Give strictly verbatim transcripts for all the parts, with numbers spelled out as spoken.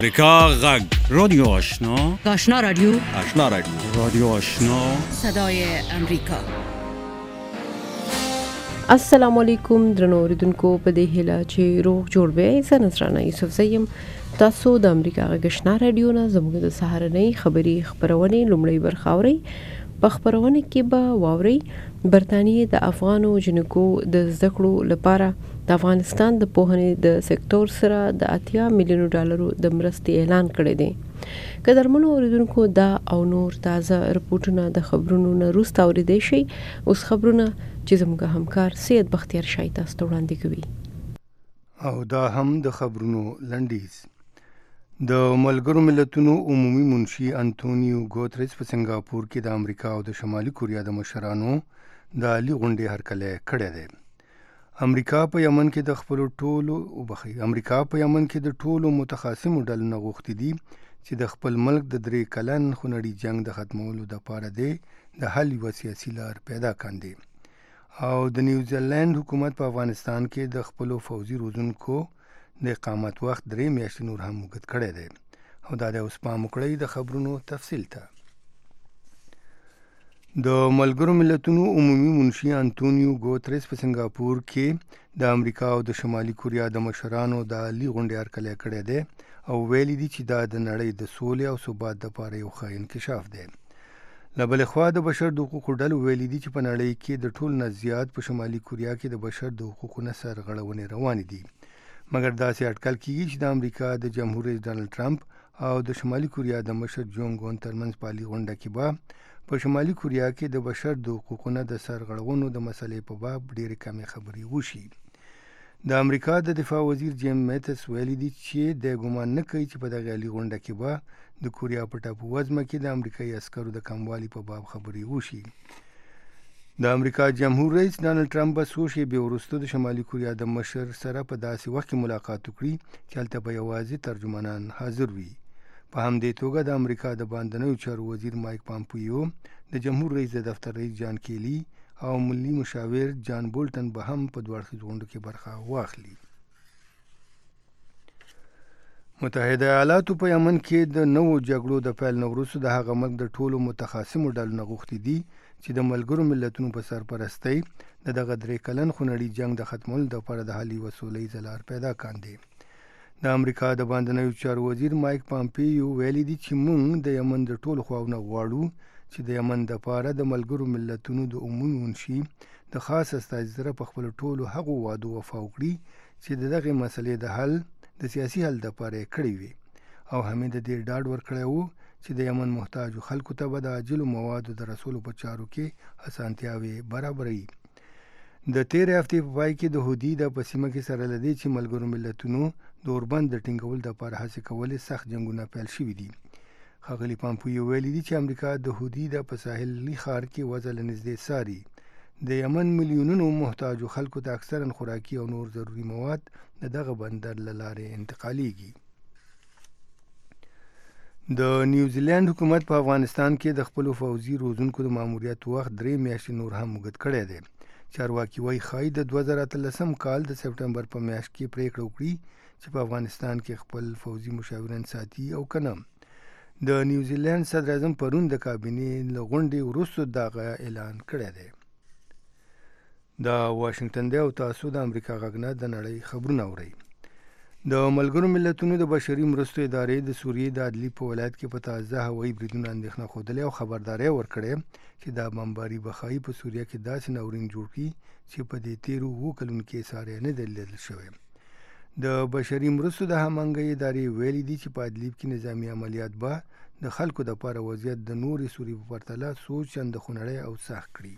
امریکا غږ رادیو آشنا آشنا رادیو آشنا رادیو رادیو آشنا صدای امریکا. السلام علیکم درنو اوریدونکو، په دې هیله چې روغ جوړ به زه نصرانه یوسف زیم. تاسو د امریکا غږ آشنا رادیو نه زموږ د سهارنۍ خبری خبرونه لومړی برخه اورئ. په خبرونه کې به واورئ برتانیې د افغانو جنکو د زده کړو لپاره د افغانستان د پوهنې د سکتور سره د اتیا میلیونو ډالرو د مرستې اعلان کړی دی. قدرمنو اوریدونکو، دا او نور تازه رپورټونه د خبرونو نه وروسته اوریدئ شئ. اوس خبرونه چې زموږ همکار سید بختیار شاه تاسو ته وړاندې کوي. او دا هم د خبرونو لنډیز. د ملګرو ملتونو عمومي منشي انټونیو ګوتریس په سنگاپور کې د امریکا او د شمالي کوریا د مشرانو د عالی غونډې هرکلی کړی دی. امریکا په یمن کې د خپلو ټولو وبخي امریکا په یمن کې د ټولو متخاصمو ډلو نه غوښتي دي چې د خپل ملک د درې کلن خونړي جنگ د ختمولو دپاره دی د حل یوه سیاسي لار پیدا کاندي. او د نیوزیلینډ حکومت په افغانستان کې د خپلو فوجي روزونکو د اقامت وخت درې میاشتې نور هم اوږد کړی دی. او دا د اوس پام وکړئ د خبرونو تفصیل ته. د ملګرو ملتونو عمومي منشي انټونیو ګوتریس په سنگاپور کې د امریکا او د شمالي کوریا د مشرانو د عالی غونډې هرکلی کړی دی او ویلي دي چې دا د نړۍ د سولې او ثبات دپاره یو ښه انکشاف دی. له بلې خوا د بشر د حقوقو ډلو ویلي دي چې په نړۍ کې د ټول نه زیات په شمالي کوریا کې د بشر د حقوقو نه سرغړونې روانې دي. مګر داسې اټکل کېږي چې د امریکا د جمهور رئیس ډانلډ ټرمپ او د شمالي کوریا د مشر جونګ اون ترمنځ په عالي غونډه کې به په شمالي کوریا کې د بشر د حقوقو نه د سرغړونو د مسلې په باب ډېرې کمې خبرې وشي. د امریکا د دفاع وزیر جیم میتس ویلي دي چې د ګمان نه کوي چې په دغه عالي غونډه کې به د کوریا په ټاپو وزمه کې د امریکایي عسکرو د کموالي په باب خبرې وشي. د امریکا جمهور رئیس ډانلډ ټرمپ به څو شېبې وروسته د شمالي کوریا د مشر سره په داسې وخت کې ملاقات وکړي چې هلته به یوازې ترجمانان حاضر وي. په همدې توګه د امریکا د باندنیو چارو وزیر مایک پامپیو، د جمهور رئیس د دفتر رئیس جان کیلی او ملي مشاور جان بولټن به هم په دوه اړخیزو غونډو کې برخه واخلي. متحده ایالاتو په یمن کې د نوو جګړو د پیل نه وروسته د هغه ملک د ټولو متخاصمو ډلو نه غوښتي دي چې د ملګرو ملتونو په سرپرستۍ د دغه درې کلن خونړي جنگ د ختمولو دپاره د حل یوه سولیزه لار پیدا کاندي. د امریکا د باندنیو چارو وزیر مایک پامپیو ویلي دي چې موږ د یمن د ټولو خواو نه غواړو چې د یمن دپاره د ملګرو ملتونو د عمومي منشي د خاص استازي سره په خپلو ټولو هغو وعدو وفا وکړي چې د دغې مسلې د حل د سیاسي حل دپاره یې کړی وي. او همې د دې ډاډ ورکړی و چې د یمن محتاجو خلکو ته به د عاجلو موادو د رسولو په چارو کې اسانتیاوې برابروي. د تېرې هفتې په پای کې د هودي د په سیمه کې سره له دې چې ملګرو ملتونو د اوربند د ټینګولو دپاره هڅې کولې سخت جنګونه پیل شوي دي. ښاغلي پامپیو ویلي دي چې امریکا د هودي د په ساحلي ښار کې وضع له نږدې څاري. د یمن میلیونونو محتاجو خلکو ته اکثرا خوراکي او نور ضروري مواد د دغه بندر له لارې انتقالیږي. د نیوزیلینډ حکومت په افغانستان کې د خپلو فوجي روزونکو د ماموریت وخت درې میاشتې نور هم اوږد کړی دی. چارواکي وایي ښایي د دوه زره اتلسم کال د سپټمبر په میاشت کې پرېکړه وکړي چې په افغانستان کې خپل فوجي مشاورین ساتي او که نه. د نیوزیلینډ صدراعظم پرون د کابینې له غونډې وروسته دغه اعلان کړی دی. د واشنګټن دی او تاسو د امریکا غږ نه د نړۍ خبرونه اورئ. د ملګرو ملتونو د بشري مرستو ادارې د سوریې د عدلي په ولایت کې په تازه هوایي بریدونو اندېښنه ښودلې او خبرداری ورکړې چې دا بمباري به ښایي په سوریه کې داسې ناورین جوړ کړي چې په دې تېرو اووه کلونو کې اثار یې نه دی لیدل شوی. د بشري مرستو د هماهنګۍ ادارې ویلي دي چې په ادلیب کې نظامي عملیات به د خلکو دپاره وضعیت د نورې سوریې په پرتله څو چنده خونړی او سخت کړي.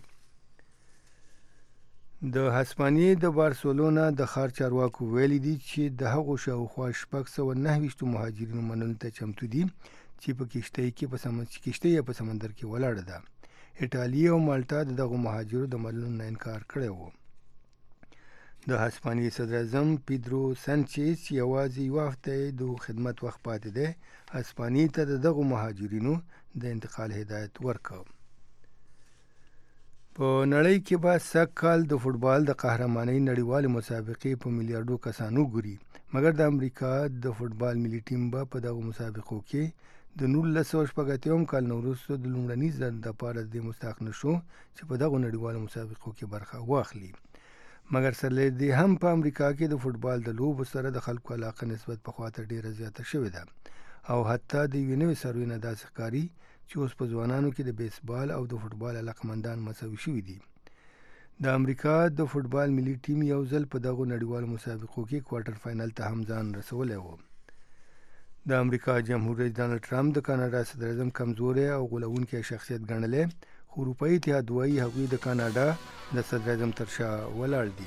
د هسپانیې د بارسلونا د ښار چارواکو ویلي دي چې د هغو شاوخوا شپږ سوه نهه ویشتو مهاجرینو منلو ته چمتو دي چې په کښتۍ کې په سمن کښتۍ یې په سمندر کې ولاړه ده. ایټالیا او مالټا د دغو مهاجرو د منلو نه انکار کړی و. د هسپانیې صدراعظم پیدرو سانچیز چې یوازې یوه هفته د خدمت وخت پاتې دی، هسپانیې ته د دغو مهاجرینو د انتقال هدایت ورکړ. په نړۍ کې به سږ کال د فوټبال د قهرمانۍ نړیوالې مسابقې په میلیارډو کسانو ګوري، مګر د امریکا د فوټبال ملي ټیم به په دغه مسابقو کې د نولس سوه شپږ اتیا کال نه وروسته د لومړني ځل دپاره د دې مستحق نه شو چې په دغو نړیوالو مسابقو کې برخه واخلي. مګر سره له دې هم په امریکا کې د فوټبال د لوبو سره د خلکو علاقه نسبت پخوا ته ډېره زیاته شوې ده او حتی د یوې نوې سروې نه داسې ښکاري چې اوس په ځوانانو کې د بیسبال او د فوټبال علاقمندان مساوي شوي دي. د امریکا د فوټبال ملي ټیم یو ځل په دغو نړیوالو مسابقو کې کوارټر فاینل ته هم ځان رسولی و. د امریکا جمهور رئیس ډانلډ ټرمپ د کاناډا صدر اعظم کمزوری او غولونکی شخصیت ګڼلی، خو اروپایي اتحاد وایي هغوی د کاناډا د صدر اعظم تر شا ولاړ دي.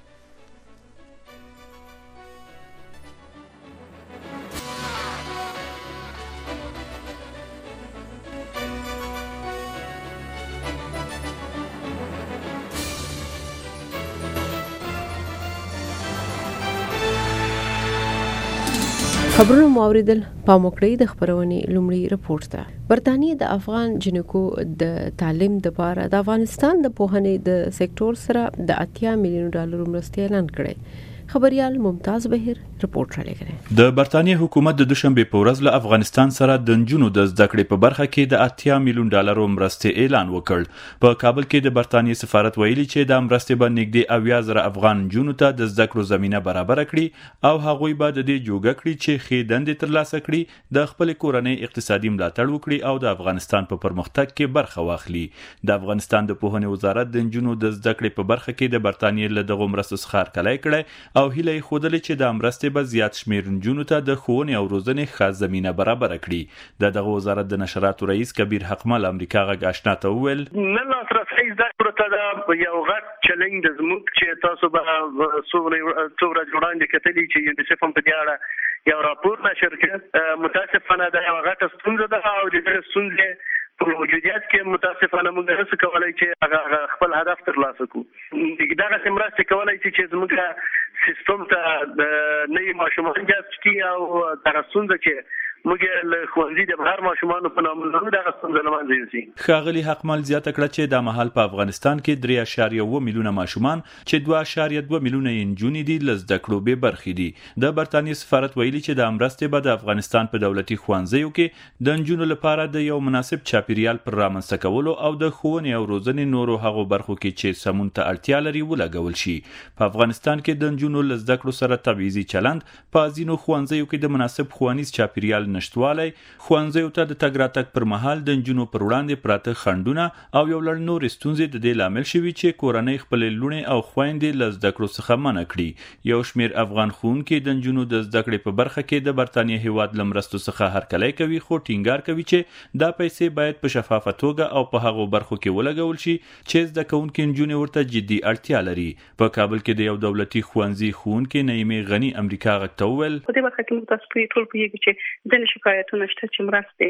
خبرونه مو اوریدل. پام وکړئ د خبرونې لومړی رپورټ ته. برتانیې د افغان جنکو د تعلیم لپاره د افغانستان د پوهنې د سکتور سره د اتیا میلیون ډالر مرستې اعلان کړي. خبريال ممتاز بهیر رپورټ را لګره. د برتانیې حکومت د دوشنبه په ورځ له افغانستان سره د نجونو د زده کړې په برخه کې د اتیا میلیون ډالرو مرستې اعلان وکړ. په کابل کې د برتانیې سفارت ویلي چې د مرستې باندې نږدې اویا زره افغان نجونو ته د زده کړو زمينه برابر کړي او هغوی به د دې جوګه کړي چې خې دندې ترلاسه کړي، د خپل کورنۍ اقتصادي ملاتړ وکړي او د افغانستان په پرمختګ کې برخه واخلي. د افغانستان د پوهنې وزارت د نجونو د زده کړې په برخه کې د برتانیې له دغو مرستو څخه هرکلی کړی او هیله یې ښودلې چې د مرستې به زیات شمېر نجونو ته د ښوونې او روزنې ښه زمینه برابره کړي. د دغه وزارت د نشراتو رئیس کبیر حقمل امریکا غږ آشنا ته وویل، نن لاسرسی زده کړو ته یو غټ چلنج زموږ چې تاسو به څو ورځې وړاندې کتلي چې یونیسف هم په دې اړه یو راپور نشر کړ. متاسفانه دا یوه غټه ستونزه ده او د دې ستونزې په موجودیت کې متاسفانه موږ نشو کولی چې هغه خپل هدف ترلاسه کړو. دغسې مرستې کولی شي چې زموږ سیستم ته د نوي ماشومان جذب کړي او دغه ستونزه چې موږ له ښوونځي د بهر ماشومانو په نامه لرو دغه ستونزه له منځه یوسي. ښاغلي حقمل زیاته کړه چې دا مهال په افغانستان کې درې اعشاریه اوه میلیونه ماشومان چې دوه اعشاریه دوه میلیونه یې نجونې دي له زده کړو بې برخې دي. د برتانیې سفارت ویلي چې د مرستې به د افغانستان په دولتي ښوونځیو کې د نجونو لپاره د یو مناسب چاپیریال پر رامنځته کولو او د ښوونې او روزنې نورو هغو برخو کې چې سمون ته اړتیا لري ولګول شي. په افغانستان کې د نجونو له زده کړو سره تبعیضي چلند، په ځینو ښوونځیو کې د مناسب ښوونیز چاپیریال نشتوالی، ښوونځیو ته د تګ راتګ پر مهال د نجونو پر وړاندې پراته خنډونه او یو لړ نورې ستونزې د دې لامل شوي چې کورنۍ خپلې لوڼې او خویندې له زده کړو څخه منع کړي. یو شمېر افغان ښوونکي د نجونو د زده کړې په برخه کې د برتانیې هیواد له مرستو څخه هرکلی کوي، خو ټینګار کوي چې دا پیسې باید په شفافه توګه او په هغو برخو کې ولګول شي چې زده کوونکي نجونې ورته جدي اړتیا لري. په کابل کې د یو دولتي ښوونځي ښوونکې نعیمې غني امریکا غږ ته وویل، په دې برخه کې موږ تاسو ټول پوهیږو چې ځینې شکایتونه شته چې مرستې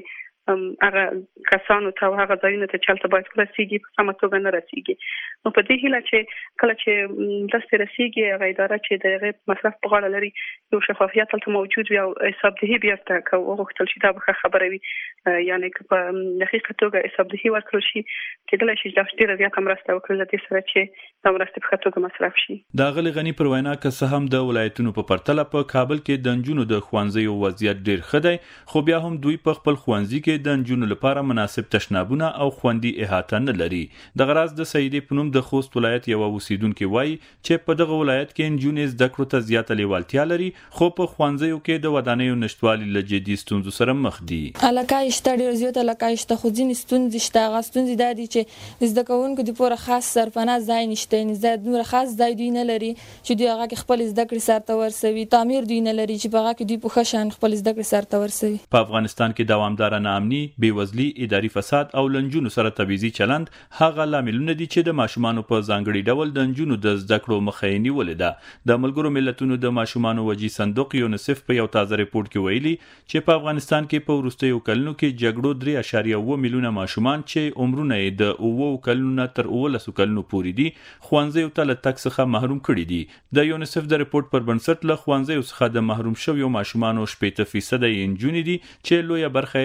هغه کسانو ته او هغه ځایونو ته چې هلته باید ورسیږي په سمه توګه نه رسیږي. نو په دې هیله چې کله چې مرستې رسیږي هغه اداره چې د هغې مصرف په غاړه لري یو شفافیت هلته موجود وي او حسابدهي بیا ورته که وغوښتل شي دا به ښه خبره وي. یعنې که په دقیقه توګه حسابدهي ورکړل شي کېدلی شي چې ډېره زیاته مرسته وکړي له دې سره چې دا مرستې په ښه توګه مصرف شي. د اغلې غني پر وینا که څه هم د ولایتونو په پرتله په کابل کې د نجونو د ښوونځیو وضعیت ډېر ښه دی، خو بیا هم دوی په خپل ښوونځي کې د نجونو لپاره مناسب تشنابونه او خوندي احاطه نه لري. دغه راز د سیدې په نوم د خوست ولایت یوه اوسیدونکې وایي چې په دغه ولایت کې نجونې زده کړو ته زیاته لیوالتیا لري، خو په ښوونځیو کې د ودانیو نشتوالي له جدي ستونزو سره مخ دي. علاقه شته، ډېر زیات علاقه شته، خو ځینې ستونزې شته. هغه ستونزې دا دي چې زده کوونکو دپاره خاص سرپناه ځای نشته، یعنې دومره خاص ځای دوی نه لري چې دوی هغه کې خپل زده کړې سرته ورسوي. تعمیر دوی نه لري چې په هغه کې دوی په ښه شان خپل زده کړې سرته ورسوي. په افغانستان کې دوامداره ناامني، بېوزلي، اداري فساد او له نجونو سره تبعیضي چلند هغه لاملونه دي چې د ماشومانو په ځانګړي ډول د نجونو د زده کړو مخه یې نیولې ده. د ملګرو ملتونو د ماشومانو وجي صندوق یونیسف په یو تازه ریپورټ کې ویلي چې په افغانستان کې په وروستیو کلونو کې جګړو درې اعشاریه اوه میلیونه ماشومان چې عمرونه یې د اوو کلونو تر اوولسو کلونو پورې دي ښوونځیو ته له تګ څخه محروم کړي دي. د یونیسف د ریپورټ پر بنسټ له ښوونځیو څخه د محروم شویو ماشومانو شپېته فیصده یې نجونې دي چې لویه برخه یې له وخته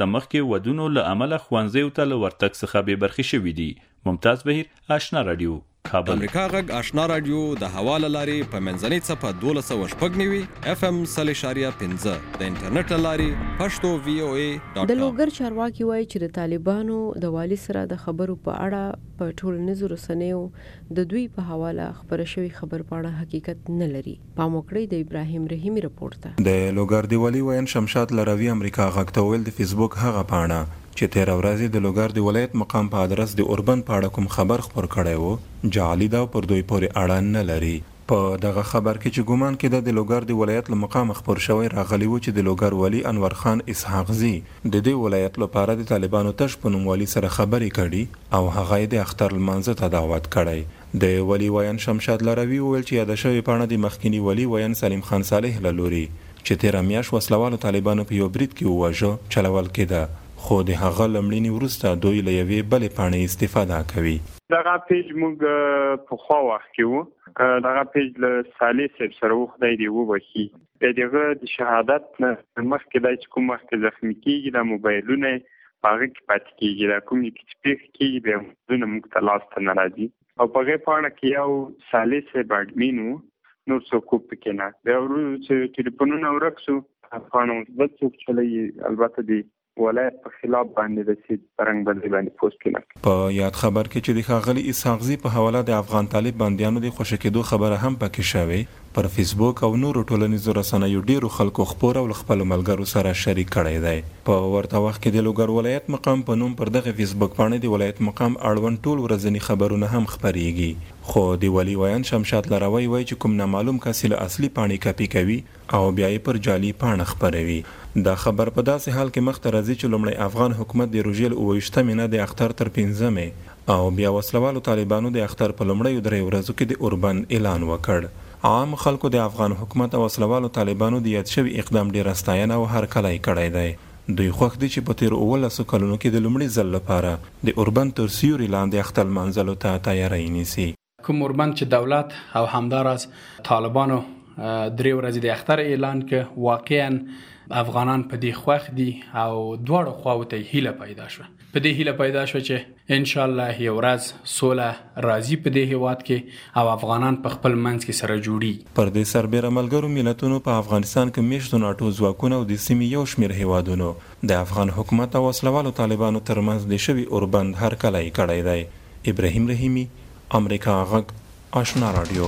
وخت مخکې ودونو له امله ښوونځیو ته له ورتګ څخه بې برخې شوي دي. ممتاز بهیر، آشنا رادیو، کابل. امریکا غږ آشنا رادیو د هوا له لارې په منځنۍ څپه دولس سوه شپږ نوي اف ام سل اشاریه پنځه د انټرنیټ له لارې پښتو وی او ای ډاټ کام. د لوګر چارواکي وایي چې د طالبانو د والي سره د خبرو په اړه په ټولنیزو رسنیو د دوی په حواله خبره شوی خبر په اړه حقیقت نه لري. پام وکړئ د ابراهیم رحیمي رپورټ ته. د لوګر دی والي وین شمشاد لروي امریکا غږ ته ویل د فیسبوک هغه پاڼه چې تیر ورځې د لوګر دی ولایت مقام په ادرس د اوربن په اړه کوم خبر خبر کړی وو جعلي دا پر دوی پورې اړه نه لري. په دغه خبر کې چې ګومان کېده د لوګر دی ولایت له مقام خبر شوی راغلی وو چې د لوګر والي انور خان اسحاق زی د دې ولایت لپاره د طالبانو تش په نوم والي سره خبرې کړي او هغه یې د اختر لمانځه ته دعوت کړی. د والي وین شمشاد لروي وویل چې یاد شوی پاڼه د مخکینی والي وین سلیم خان صالح له لوري چې تیر میاشت وسلوالو طالبانو په یو برید کې وواژه چلول کېده، خو د هغه لمړینې وروسته دوی له یوې بلې پاڼې استفاده کوي. دغه پیج موږ په خوا وخت کې وو، دغه پیج له صالح صاحب سره وو، خدای دې وبخي. د دغه د شهادت نه مخکې دا چې کوم وخت زخمي کېږي د موبایلونه هغه کې پاتې کېږي، دا کوم کې چې پیښ کېږي بیا موږ موږ ته لاس ته نه راځي. او په هغې پاڼه کې یو صالح صاحب اډمین وو، نور څوک پکې نه. بیا وروسته چې ټلیفونونه ورک شو پاڼه بل څوک چلوي، البته دی ولایت په خلاف باندې د سید رنګ باندې باندې پوسټ کړه. په یاد خبر کې چې د ښاغلي اسحاق زی په حواله د افغان طالب بندیانو د خوشی کېدو خبره هم پکې شوې، پر فیسبوک او نورو ټولنیزو رسنیو ډیرو خلکو خبر او خپل ملګرو سره شریک کړی دی. په ورته وخت کې د لوګر ولایت مقام په نوم پر دغه فیسبوک باندې د ولایت مقام اړوند ټول ورځنی خبرونه هم خبريږي. خو د والي وین شمشاد لروي وایي چې کوم نامعلوم کس له اصلي پاڼې کاپي کوي او بیا یې پر جعلي پاڼه خبروي. دا خبر په داسې حال کې مخته راځي چې لومړی افغان حکومت د روژې اوه ویشتمې نه د اختر تر پنځمې او بیا وسلوالو طالبانو د اختر په لومړیو درې ورځو کې د اوربن اعلان وکړ. عام خلکو د افغان حکومت او وسلوالو طالبانو د یاد شوي اقدام ډیر ستاینه او هرکلی کړی دی. دوی خوښ دي چې په تیر اوولسو کلونو کې د لومړي ځل لپاره د اوربن تر سیوري لاندې اختر لمانځلو ته تیاری نیسي. کوم اوربن چې دولت او همداراز طالبانو درې ورځې د اختر اعلان ک واقعا افغانان په دې خوښ دي او دواړو خواو ته هیله پیدا شوه. په دې هیله پیدا شوه چې ان شاء الله یو ورځ سوله راځي په دې هیواد کې او افغانان په خپل منځ کې سره جوړي. پر دې سربېره ملګرو ملتونو په افغانستان کې میشتو ناټو ځواکونه او د سیمې یو شمېر هیوادونو د افغان حکومت او وسلوالو طالبانو ترمنځ د شوي اوربند هرکلی کړی دی. ابراهیم رحیمي، امریکا غږ آشنا رادیو.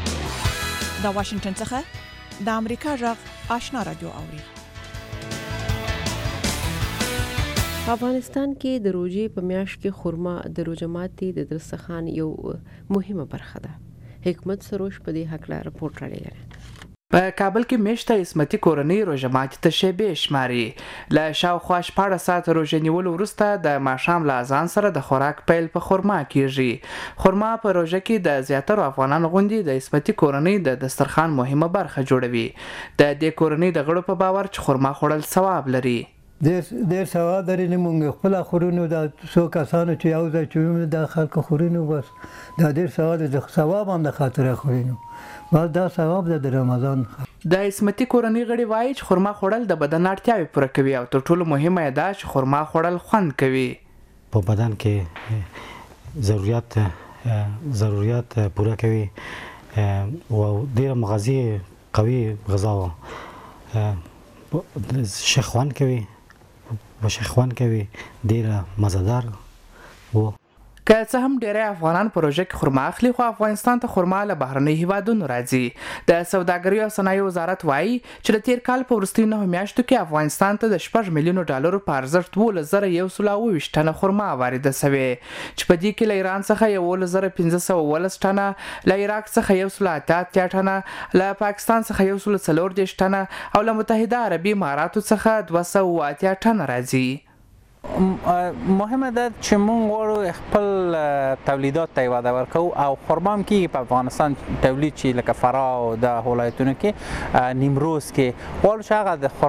د واشنگټن څخه د امریکا غږ آشنا رادیو اوري. په افغانستان کې د روژې په میاشت کې خرما د روژه ماتي د دسترخوان یو مهمه برخه ده. حکمت سروش په دې هکله رپورټ رالیږي. په کابل کې میشته اسمتي کورنۍ روژه ماتي ته شیبې شماري. له شاوخوا شپاړس ساعته روژه نیولو وروسته د ماښام له اذان سره د خوراک پیل په خرما کیږي. خرما په روژه کې د زیاترو افغانانو غوندې د اسمتي کورنۍ د دسترخوان مهمه برخه جوړوي. د دې کورنۍ د غړو په باور چې خرما خوړل ثواب لري. ډېر ثواب لري. نه مونږ خپله خورینو دا څو کسانو چې یو ځای چویو دا خلکو خورینو بس دا ډېر ثواب د ثواب هم د خاطره خورینو بس دا ثواب ده د رمضان. د اسمتي کورنۍ غړي وایي چې خرما خوړل د بدن اړتیاوې پوره کوي او تر ټولو مهمه یې دا چې خرما خوړل خوند کوي. په بدن کې ضرورت ضرورت پوره کوي او ډېر مغذي قوي غذا شخوان کوي و شخوان کوي ډېره مزدار وو. که څه هم ډیری افغانان په روژه کې خرما اخلي خو افغانستان ته خرما له بهرنۍ هیوادونو راځي. د سوداګرۍ او صنایعو وزارت وایي چې د تیر کال په وروستیو نهو میاشتو کې افغانستان ته د شپږ میلیونو ډالرو په ارزښت دولس زره یو سل اوه ویشت ټنه خرما وارده سوې چې په دې کې له ایران څخه یولس زره پنځه سوه اوولس ټنه، له عراق څخه یو سل اته اتیا ټنه، له پاکستان څخه یو سل څلور دېرش ټنه او له متحده عربي اماراتو څخه دوه سوه اوه اتیا ټنه راځي. مهمه ده چې موږ غواړو خپل تولیدات ته وده ورکوو او خرما هم کېږي په افغانستان تولید چې لکه فراه او د ولایتونو کې نیمروز کې غواړو چې هغه د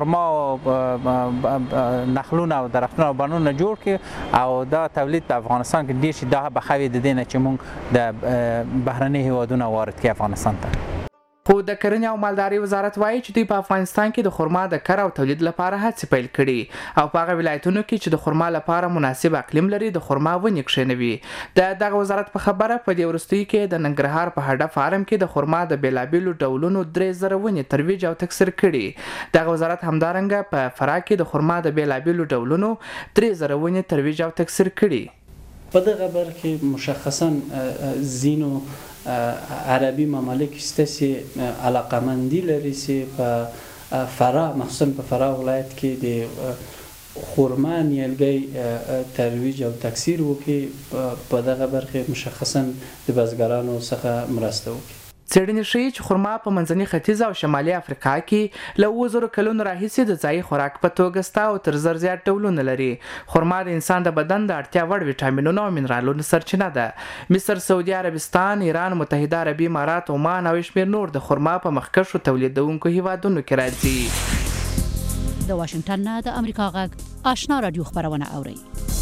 خرما نخلونه او درختونه او بڼونه جوړ کړي او دا تولید په افغانستان کې ډېر شي. دا بخوي د دې نه چې موږ د بهرني هیوادونو وارد کړي افغانستان ته. خو د کرنې او مالداري وزارت وایي چې دوی په افغانستان کې د خرما د کر او تولید لپاره هڅې پیل کړي او په هغه ولایتونو کې چې د خرما لپاره مناسب اقلیم لري د خرما ونې کښېنوي. د دغه وزارت په خبره په دې وروستیو کې د ننګرهار په هډه فارم کې د خرما د بېلابېلو ډولونو درې زره ونې ترویج او تکثیر کړي. دغه وزارت همدارنګه په فراه کې د خرما د بېلابېلو ډولونو درې زره ونې ترویج او تکثیر کړي. په دغه برخه مشخصا زینو عربي ممالک استسی علاقمندی لري چې په فراه مخصوصا په فراه ولایت کې د خرما نیالګي ترویج او تکثیر وکړي. په دغه برخه مشخصا د بزګرانو څخه مرسته وکړي. څېړنې ښیي چې خرما په منځني ختیځ او شمالي افریقا کې له اووه زرو کلونو راهیسې د ځایي خوراک په توګه شته او تر زر زیات ډولونه لري. خرما د انسان د بدن د اړتیا وړ ویټامینونو او منرالونو سرچینه ده. مصر، سعودي عربستان، ایران، متحده عربي امارات، عمان او شمېر نور د خرما په مخکښو تولیدونکو هیوادونو کې راځي. د واشنگټن نه د امریکا غږ آشنا رادیو خبرونه اوري.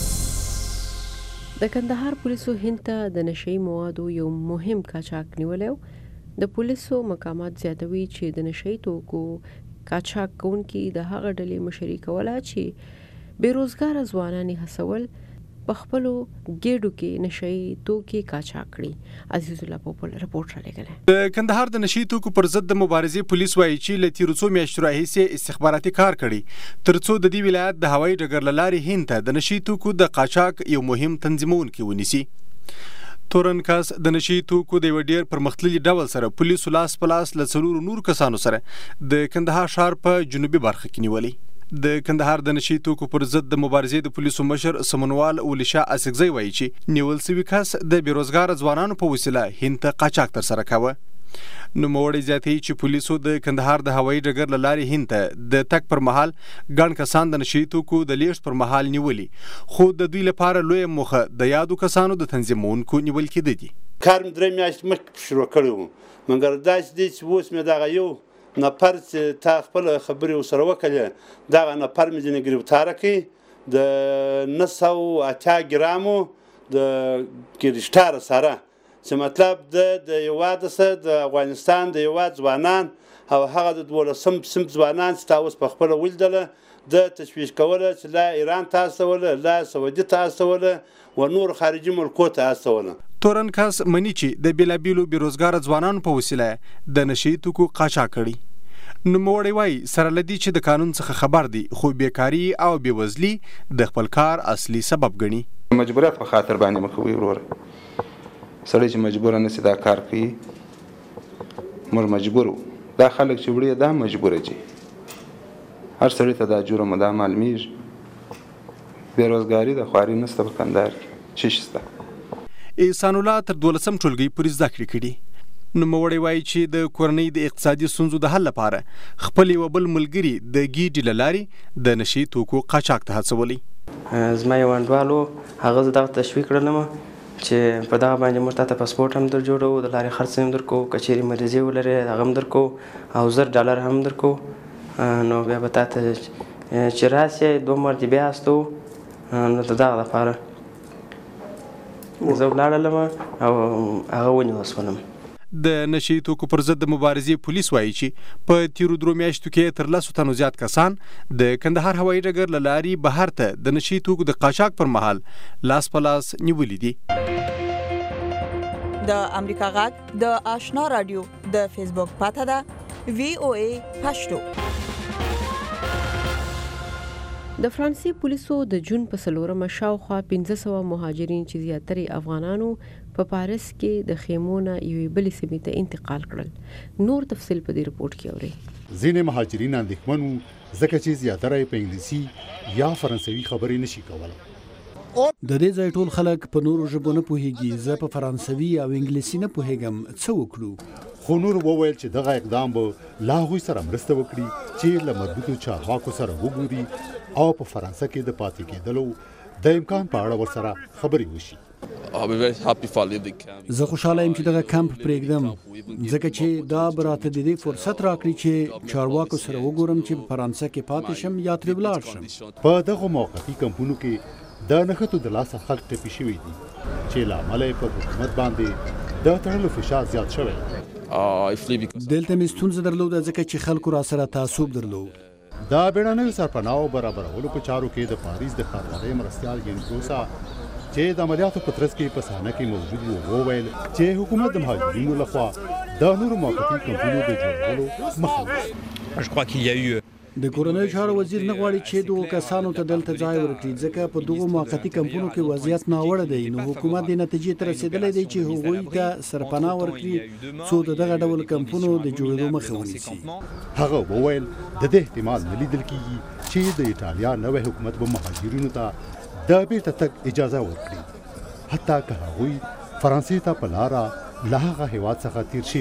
د کندهار پولیسو هند ته د نشئی موادو یو مهم قاچاق نیولی. د پولیسو مقامات زیاتوي چې د نشئی توکو قاچاق کوونکي د هغه ډلې مشري کوله چې بیروزګاره ځوانان یې هڅول په خپلو ګېډو کې نشئی توکي قاچاق کړي. عزیز الله پوپل رپورټ رالیږلی. د کندهار د نشئی توکو پر ضد د مبارزې پولیس وایي چې له تېرو څو میاشتو راهیسې استخباراتي کار کړي تر څو د دې ولایت د هوایي ډګر له لارې هند ته د نشئی توکو د قاچاق یو مهم تنظیمونکی ونیسي. تورن کس د نشئی توکو د یو ډیر پرمختللي ډول سره پولیسو لاس په لاس له څلورو نور کسانو سره د کندهار ښار په جنوبي برخه کې نیولي. د کندهار د نشئی توکو پر ضد د مبارزې د پولیسو مشر سمنوال اولیشا اسکزی وایي چې نیول سوي کس د بیروزګار ځوانانو په وسیله هند ته قاچاق ترسره کاوه. نوموړی زیاتوي چې پولیسو د کندهار د هوایي ډګر له لارې هند ته د تګ پر مهال ګڼ کسان د نشئی توکو د لیږد پر مهال نیولي، خو د دوی لپاره لویه موخه د یادو کسانو د تنظیمونکو نیول کېده دي. کار مې درې میاشتې مخکې شروع کړی وو، مګر داسې دی چې اوس مې دغه یو نفر چې تا خپله خبرې ورسره وکړې دغه نفر مې ځینې ګرفتاره کړي د نه سوه اتیا ګرامو د ګرشتاره سره، چې مطلب د د هېواد څخه د افغانستان د هېواد ځوانان او هغه د دولسم صنف ځوانان چې تا اوس په خپله ولیدله د تشویش کوله چې لا ایران ته استوله، لا سعودي ته استوله و نور خارجي ملکو ته استوله. تورن کس مني چې د بېلابېلو بېروزګاره ځوانانو په وسیله د نشئی توکو قاچاق کړي. نوموړی وایي سره له دې چې د قانون څخه خبر دی خو بیکاري او بېوزلي د خپل کار اصلي سبب ګڼي. مجبوریت په خاطر باندې مخوي وروره سړی چې مجبور نشي دا کار کوي، موږ مجبور وو. دا خلک چې وړي دا مجبور دي، هر سړی ته دا جرم دا معلومیږي. بیروزګاري د خواري نشته په کندهار کې چې شته. احسان الله تر دولسم ټولګي پورې زده کړې کړي. نوموړی وایي چې د کورنۍ د اقتصادي ستونزو د حل لپاره خپل یو بل ملګري د ګیډې له لارې د نشئی توکو قاچاق ته هڅولي. زما یو انډوال و، هغه زه دغه تشویق کړلم چې په دغه باندې موږ تاته پاسپورټ هم در جوړو، د لارې خرڅ هم درکو، کچېرې مریضي ولرې هغه هم درکو او زر ډالر هم درکو. نو بیا به تاته چې راسې دوه مرتې بیا استو نو د دغه لپاره زه ولاړلم او هغه ونیول شولم. د نشئی توکو پر ضد د مبارزې پولیس وایي چې په تیرو درو میاشتو کې تر لسو تنو زیات کسان د کندهار هوایي ډګر له لارې بهر ته د نشئی توکو د قاچاق پر مهال لاس په لاس نیولي دي. د امریکا غږ د آشنا رادیو د فیسبوک پاته ده وی او ای پښتو. د فرانسې پولیسو د جون په څلورمه شاوخوا پنځه سوه مهاجرین چې زیاترې افغانانو په پاریس کې د خیمو نه یوې بلې سیمې ته انتقال کړل. نور تفصیل په دې رپورټ کې اورئ. ځینې مهاجرین اندېښمن وو ځکه چې زیاتره یې په انګلیسي یا فرانسوي خبرې نشي کولی. د دې ځای ټول خلک په نورو ژبو نه پوهیږي، زه په فرانسوي او انګلیسي نه پوهیږم، څه وکړو؟ خو نور وویل چې دغه اقدام به لا هغوی سره مرسته وکړي چې له مربوطو چارواکو سره وګوري او په فرانسه کې د پاتې کېدلو د امکان په اړه ورسره خبرې وشي. زه خوشحاله یم چې دغه کمپ پرېږدم ځکه چې دا به راته د دې فرصت راکړي چې چارواکو سره وګورم چې په فرانسه کې پاتې شم یا ترې ولاړ شم. په دغو موقتي کمپونو کې د نښتو د لاسه خلک ټپي شوي دي چې له امله یې په حکومت باندې د تړلو فشار زیات شوی. دلته مې ستونزه درلوده ځکه چې خلکو را سره تعصب درلود. دا بیړنیو سرپناهو برابرولو په چارو کې د پاریس د ښاروالۍ مرستیال ګینګروسا چې د عملیاتو په ترڅ کې په صحنه کې موجود و وویل چې حکومت د مهاجرینو لخوا د نورو موقتي کمپونو د جوړولو مخه د کورنیو چارو وزیر نه غواړي چې دغو کسانو ته دلته ځای ورکړي ځکه په دغو موقتي کمپونو کې وضعیت ناوړه دی. نو حکومت دې نتیجې ته رسېدلی دی چې هغوی ته سرپناه ورکړي څو د دغه ډول کمپونو د جوړېدو مخه ونیسي. هغه وویل د دې احتمال نه لیدل کېږي چې د ایټالیا نوی حکومت به مهاجرینو ته د بیرته تګ اجازه ورکړي حتی که هغوی فرانسې ته په لاره له هغه هېواد څخه تیر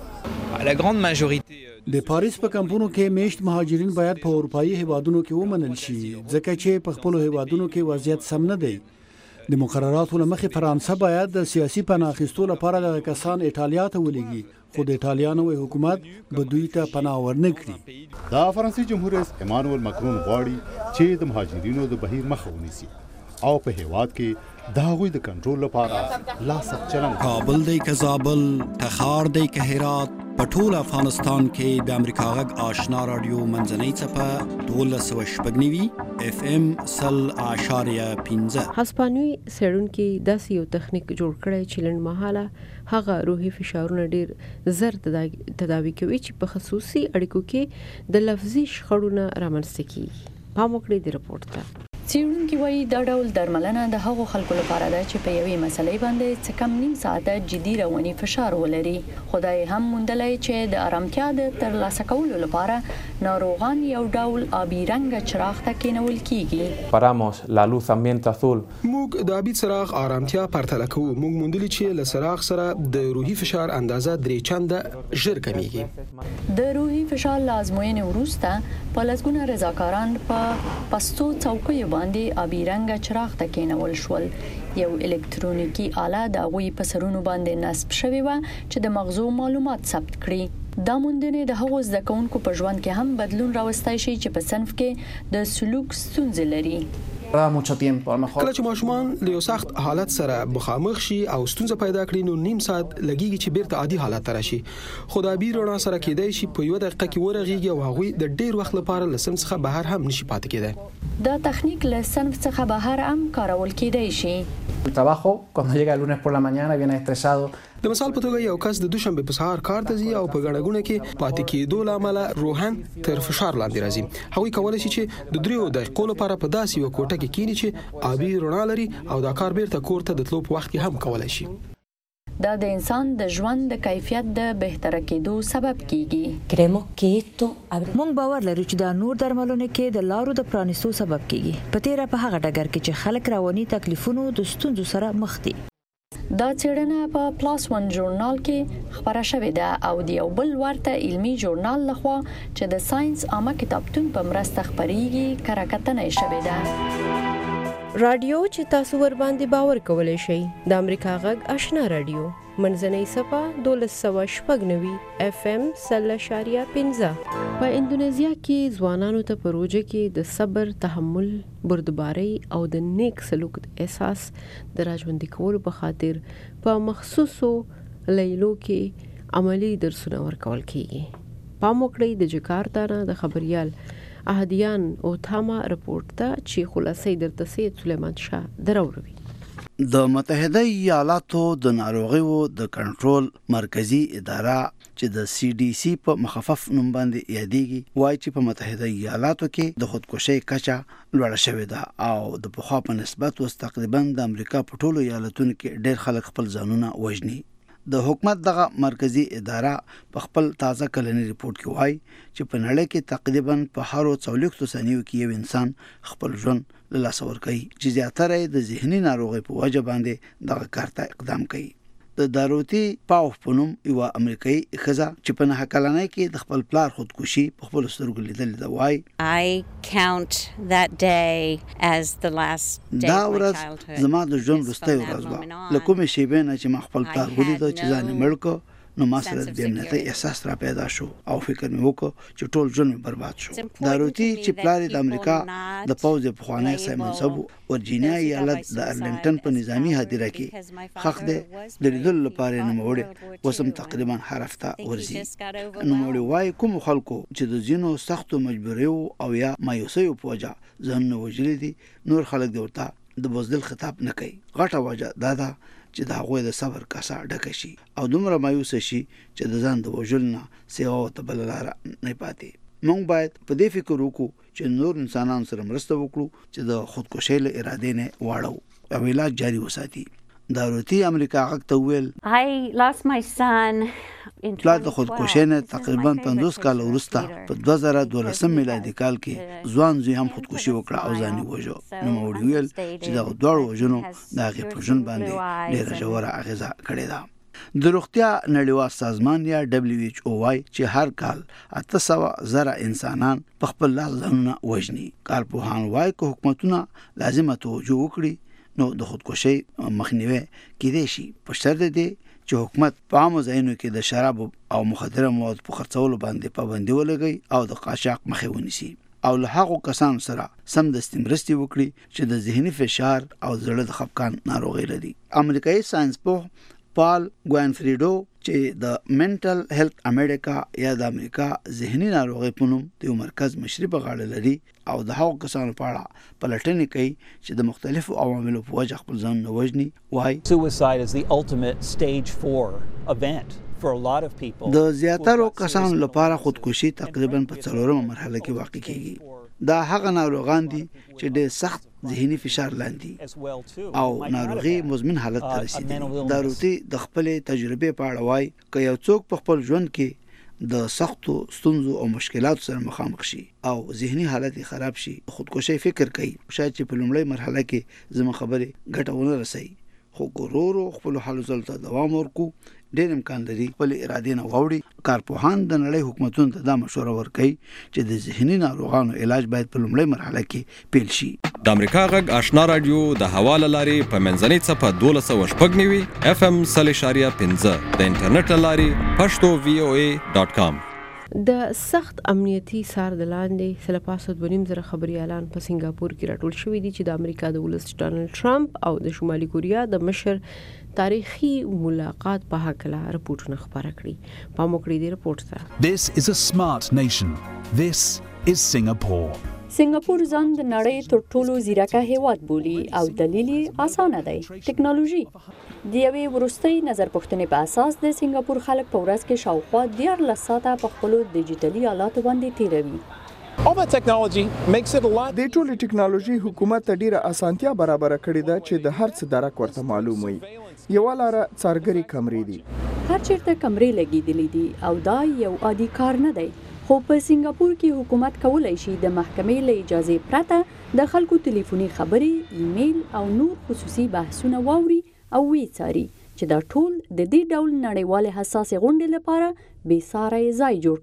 شوي وي. د پاریس په کمپونو کې میشت مهاجرین باید په اروپایي هیوادونو کې ومنل شي ځکه چې په خپلو هیوادونو کې وضعیت سم نه دی. د مقرراتو له مخې فرانسه باید د سیاسي پناه اخیستو لپاره دغه کسان ایټالیا ته ولېږي خو د ایټالیا نوی حکومت به دوی ته پناه ورنه کړي. د فرانسې جمهور رئیس ایمانوئل ماکرون غواړي چې د مهاجرینو د بهیر مخه ونیسي او په هیواد کې د هغوی د کنټرول لپاره لا سخت چلند. کابل دی که زابل، تخار دی که هرات، په ټول افغانستان کې د امریکا غږ آشنا رادیو منځنۍ څپه دولس سوه شپږ نوي اف ام سل اعشاریه پنځه. هسپانوي څېړونکي داسې یو تخنیک جوړ کړی چې لنډمهاله هغه روحي فشارونه ډېر زر تداوي کوي چې په خصوصي اړیکو کې د لفظي شخړو نه رامنځته کیږي. پام وکړئ د رپورټ ته. څېړونکي وایي دا ډول درملنه د هغو خلکو لپاره ده چې په یوې مسلې باندې څه کم نیم ساعته جدي رواني فشار ولري. خدای هم موندلی چې د آرامتیا د ترلاسه کولو لپاره ناروغان یو ډول آبي رنګه چراغ ته کېنول کیږي. Paramos la luz ambiente azul. موږ د آبي څراغ آرامتیا پرتله کوو. موږ موندلي چې له څراغ سره د روحي فشار اندازه درې چنده ژر کمیږي. د روحي فشار له ازموینې وروسته په لسګونه رضاکاران په پستو څوکیو باندې آبي رنګه چراغ ته کېنول شول. یو الکترونیکی آله د هغوی په سرونو باندې نصب شوې وه چې د مغزو معلومات ثبت کړي. دا موندنې د هغو زده کوونکو په ژوند کې هم بدلون راوستی شي چې په صنف کې د سلوک ستونزې لري. کله چې ماشومان له یو سخت حالت سره مخامخ شي او ستونزه پیدا کړي نو نیم ساعت لګیږي چې بیرته عادي حالت ته راشي. خو د آبي رڼا سره کېدای شي په یو دقیقه کې ورغېږي او هغوی د ډیر وخت لپاره له صنف څخه بهر هم نشي پاتې کېدای. دا تخنیک له صنف څخه بهر هم کارول کېدای شي. El trabajo cuando llega el lunes por la mañana viene estresado. د مثال په توګه یو کس د دوشنبه په سهار کار ته ځي او په ګڼه کې پاتې کېدو له امله روحاً تر فشار لاندې راځي. هغوی کولی شي چې د دریو دقیقو لپاره په داسې یو کوټه کې کینی چې آبي رڼا لري او دا کار بیرته کور ته د تلو په وخت کې هم کولی شي. دا د انسان د ژوند د کیفیت د بهتره کېدو سبب کیږي. مونږ باور لرو چې دا نور درملونه کې د لارو د پرانیستو سبب کیږي. په تیره په هغه ډګر کې چې خلک رواني تکلیفونو د ستونزو سره مخ دي. دا څېړنه په پلاس ون ژورنال کې خپره شوې ده او د یو بل ورته علمي ژورنال لخوا چې د ساينس عامه کتابتون په مرسته خپریږي کره کتنه شوې ده. رادیو چې تاسو ور باندې باور کولای شئ د امریکا غږ آشنا رادیو منځنۍ صفه دولس سوه شپږ نوي اف ام سل اشاریه پنځه. په اندونیزیا کې ځوانانو ته په روژه کې د صبر، تحمل، بردبارۍ او د نیک سلوک احساس د راژوندي کولو په خاطر په مخصوصو لیلو کې عملی درسونه ورکول کیږي. پام وکړئ د جکارتا نه د خبريال احدیان او تاما رپورت ته چې خلاصې درته سید سلیمان شاه دروروي. د متحده ایالاتو د ناروغیو د کنټرول مرکزی اداره چې د سی ډي سی په مخفف نوم باندې یادېږي وایي چې په متحده ایالاتو کې د خودکشي کچه لوړه شوې ده او د پخوا په نسبت اوس تقریبا د امریکا په ټولو ایالتونو کې ډېر خلک خپل ځانونه وژني. د حکومت دغه مرکزی اداره په خپل تازه کلنی ریپورت کې وایي چې په نړۍ کې تقریبا په هر څلوېښتو ثانیو کې یو انسان خپل ژوند له لاسه ورکوي چې زیاتره یې د ذهني ناروغۍ په وجه باندې دغه کار ته اقدام کوي. د داروتی پاوف په نوم یوه امریکایي ښځه چې په نهه کلنۍ کې د خپل پلار خودکشي په خپلو سترګو لیدلې ده وایي دا ورځ زما د ژوند وروستۍ ورځ وه. له کومې شېبې نه چې ما خپل پلار ولیده چې ځان یې مړ کړ نو ما سره د امنیتي احساس را پیدا شو او فکر مې وکړ چې ټول ژوند مې برباد شو. دا روتی چې پلار د امریکا د پوز په خوانه سیمن سبو ورجینیا ایالت د ارلنګټن په نظامی هدیره کې خخ ده د لیدل لپاره نه موړ وسم تقریبا حرفته ورزي. نو موړ وای کوم خلکو چې د زینو سختو مجبوریو او یا مایوسیو په وجه ځان نه وجلي دي نور خلک دی ورته د بوزدل خطاب نه کوي. غټه وجه دا ده چې دا غوې د صبر کاسه ډکه شي او دومره مایوس شي چې د ځان د وژل نه سیوا او ته بل لاره نه پاتې. موږ باید په دې فکر وکړو چې نور انسانانو سره مرسته وکړو چې د خودکشۍ له ارادې نه واړو او علاج جاري وساتي. دا روتی امریکا غږ ته ویل I lost my son پلار د خودکشۍ نه تقریبا پنځوس کال وروسته په دوه زره دولسم میلادي کال کې ځوان زوی هم خودکشي وکړه او ځان یې وژو. نو موږ ویل چې دا دوه وژنو د هغې په ژوند باندې ډېره ژوره اغېزه کړې ده. د روغتیا نړیوال سازمان یا دبليو ایچ او وايي چې هر کال اته سوه زره انسانان په خپل لاس ځانونه وژني. کارپوهان وايي که حکومتونه لازمه توجه وکړي نو د خودکشۍ مخنیوي کېدای شي په شرط دی چې حکومت په عامو ځایونو کې د شراب او مخدره موادو په خرڅولو باندې پابندي ولګوي او د قاچاق مخه ونیسي او له هغو کسانو سره سمدستي مرستې وکړي چې د ذهني فشار او زړه د خفګان ناروغۍ لري. امریکایي ساينس پوه پال ګوانفریډو چې د منټل هیلث امریکا یا د امریکا ذهني ناروغۍ په نوم د یو مرکز مشري په غاړه لري او د هغو کسانو په اړه پلټنې کوي چې د مختلفو عواملو په وجه خپل ځان نه وژني. وایي suicide is the ultimate stage four event for a lot of people. د زیاترو کسانو لپاره خودکشي تقریبا په څلورمه مرحله کې واقع کیږي. دا هغه ناروغان دي چې ډېر سخت ذهني فشار لاندې او ناروغي مزمن حالت ته رسیدي. دا روتی د خپل تجربه په اړه وایي که یو څوک په خپل ژوند کې د سختو ستونزو او مشکلاتو سره مخامخ شي او ذهني حالت خراب شي خودکشي فکر کوي شاید چې په لومړی مرحله کې زما خبره ګټه ونه رسي خو ګورورو خپل حل زل ته دوام ورکو ډېر امکان لري خپل ارادې نه واوړي. کارپوهان د نړۍ حکومتونو ته دا مشوره ورکوي چې د ذهني ناروغانو علاج باید په لومړۍ مرحله کې پیل شي. د امریکا غږ آشنا رادیو د حواله لارې په منځنۍ څپه دولس سوه شپږ نوي اف ام سل اشاریه پنځه د انټرنیټ له لارې پښتو وی او ای ډاټ کام. د سخت امنیتي سار د لاندې سلپاسو د نیم زره خبريالان په سنگاپور کې راټول شوي دي چې د امریکا د ولس ډانلډ ټرمپ او د شمالي کوریا د مشر تاریخي ملاقات په هکله رپورټونه خبره کړي. په موکړې دی رپورټ ته. This is a smart nation. This is Singapore. سنگاپور ځان د نړۍ تر ټولو ځیرکه هیواد بولي او دلیل یې اسانه دی ټیکنالوژي. د یوې وروستۍ نظر پوښتنې په اساس د سنگاپور خلک په ورځ کې شاوخوا دیارلس ساعته په خپلو ډیجیټلي آلاتو باندې تیروي. All that technology makes it a lot. د ټولې ټیکنالوژي حکومت ته ډیره اسانتیا برابر کړې ده چې د هر څه درک ورته معلوم وي. یو لاره څارګري کمرې دي. هر چیرته کمرې لګېدلې دي او دا یو عادي کار نه دی. خو په سنگاپور کې حکومت کولای شي د محکمې له اجازه پرته د خلکو ټلیفوني خبرې، ایمیل او نور خصوصي بحثونه واوري او ویڅاري چې دا ټول د دې ډول نړیوال حساس غونډې لپاره بې ساري ځای جوړ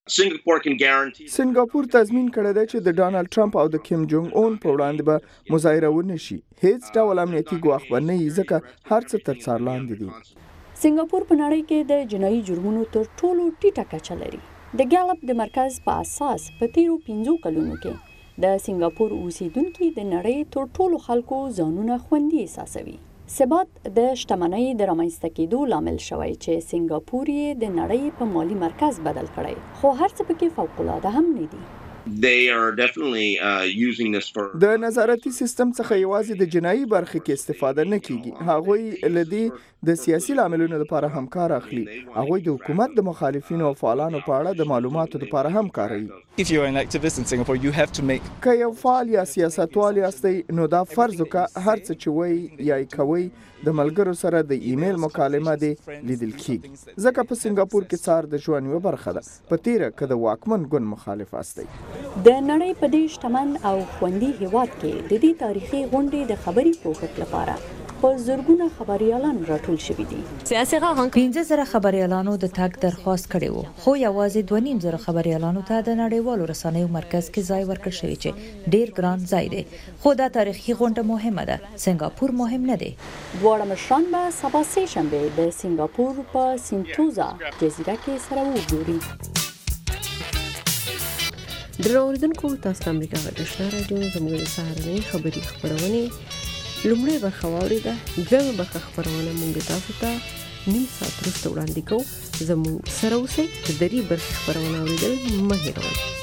کړی. سنگاپور تضمین کړی دی چې د ډانلډ ټرمپ او د کیم جونګ اون په وړاندې به مظاهره ونه شي. هیڅ ډول امنیتي ګواښ به نه وي ځکه هر څه تر څار لاندې دي. سنگاپور په نړۍ کې د جنایي جرمونو تر ټولو ټیټه کچه لري. د ګالپ د مرکز په اساس په تیرو پنځو کلونو کې د سنگاپور اوسیدونکو د نړۍ تر ټولو خلکو ځانونه خوندي احساسوي. ثبات د شتمنۍ د رامنځته کېدو لامل شوی چې سنگاپور یې د نړۍ په مالی مرکز بدل کړی، خو هر څه پکې فوق‌العاده هم نه دي. They are definitely uh, using this for د نظارتي سیستم څخه یوازې د جنایي برخې کې استفاده نه کیږي. هغوی لدی د سیاسي لاملونو لپاره هم کار اخلي. هغوی د حکومت د مخالفینو او فعالانو په اړه د معلوماتو لپاره هم کاروي. If you are an activist in Singapore, you have to make که یو فعال یا سیاستوال یاستئ نو دا فرض وکړه هر څه چې وایي یا کوي د ملګرو سره د ایمیل مکالمه دی لیدل کیږي. ځکه په سنگاپور کې څار د ژوند یوه برخه ده. په تیره که د واکمن ګوند مخالف استئ. د نړۍ په دې شتمن او خوندي هیواد کې د دې تاریخي غونډې د خبري پوښښ لپاره په زرګونه خبريالان راټول شوي دي. سیاسي غاغن پنځه زره خبريالانو د تاګ درخواست کړی وو، خو یوازې دوه نیم زره خبريالانو ته د نړیوالو رسنیو مرکز کې ځای ورکړل شوی چې ډیر ګران ځای دی، خو دا تاریخي غونډه مهمه ده. سنگاپور مهم نه دی. دواړه مشران به سبا سه شنبه د سنگاپور په سینتوزا جزیره کې سره وګوري. دراوردونکو تاسو د امریکا غږ آشنا رادیو زموږ د سهارنۍ خبري خبرونه لومړی برخه واورېده، دویمه برخه خبرونه موږ تاسو ته نیم ساعت وروسته وړاندې کوو. زموږ سره اوسئ، د درې برخې خبرونه اورېدل مه هېروئ.